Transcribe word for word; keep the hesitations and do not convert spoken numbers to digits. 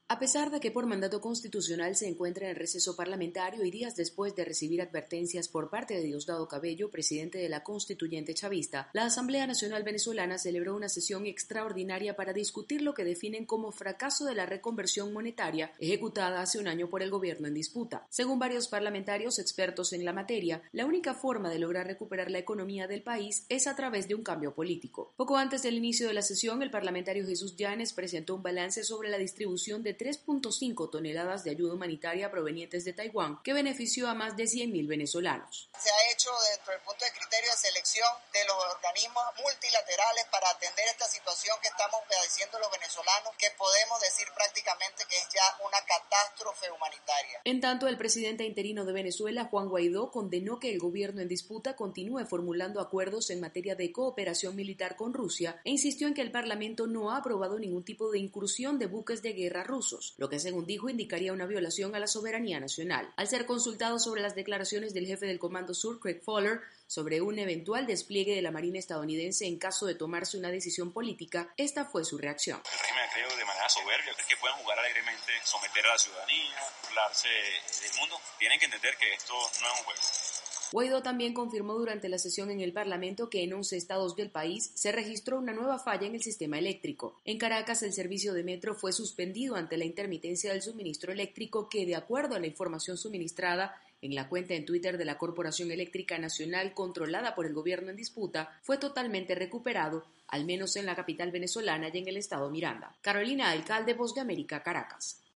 A pesar de que por mandato constitucional se encuentra en receso parlamentario y días después de recibir advertencias por parte de Diosdado Cabello, presidente de la constituyente chavista, la Asamblea Nacional Venezolana celebró una sesión extraordinaria para discutir lo que definen como fracaso de la reconversión monetaria ejecutada hace un año por el gobierno en disputa. Según varios parlamentarios expertos en la materia, la única forma de lograr recuperar la economía del país es a través de un cambio político. Poco antes del inicio de la sesión, el parlamentario Jesús Yanes presentó un balance sobre la distribución de tres punto cinco toneladas de ayuda humanitaria provenientes de Taiwán, que benefició a más de cien mil venezolanos. Se ha hecho dentro del punto de criterio de selección de los organismos multilaterales para atender esta situación que estamos padeciendo los venezolanos, que podemos decir prácticamente que es ya una catástrofe humanitaria. En tanto, el presidente interino de Venezuela, Juan Guaidó, condenó que el gobierno en disputa continúe formulando acuerdos en materia de cooperación militar con Rusia e insistió en que el Parlamento no ha aprobado ningún tipo de incursión de buques de guerra rusos, lo que según dijo indicaría una violación a la soberanía nacional. Al ser consultado sobre las declaraciones del jefe del Comando Sur, Craig Fowler, sobre un eventual despliegue de la Marina estadounidense en caso de tomarse una decisión política, esta fue su reacción. El régimen creo de manera soberbia, que pueden jugar alegremente, someter a la ciudadanía, burlarse del mundo. Tienen que entender que esto no es un juego. Guaidó también confirmó durante la sesión en el Parlamento que en once estados del país se registró una nueva falla en el sistema eléctrico. En Caracas, el servicio de metro fue suspendido ante la intermitencia del suministro eléctrico que, de acuerdo a la información suministrada en la cuenta en Twitter de la Corporación Eléctrica Nacional controlada por el gobierno en disputa, fue totalmente recuperado, al menos en la capital venezolana y en el estado Miranda. Carolina Alcalde, Voz de América, Caracas.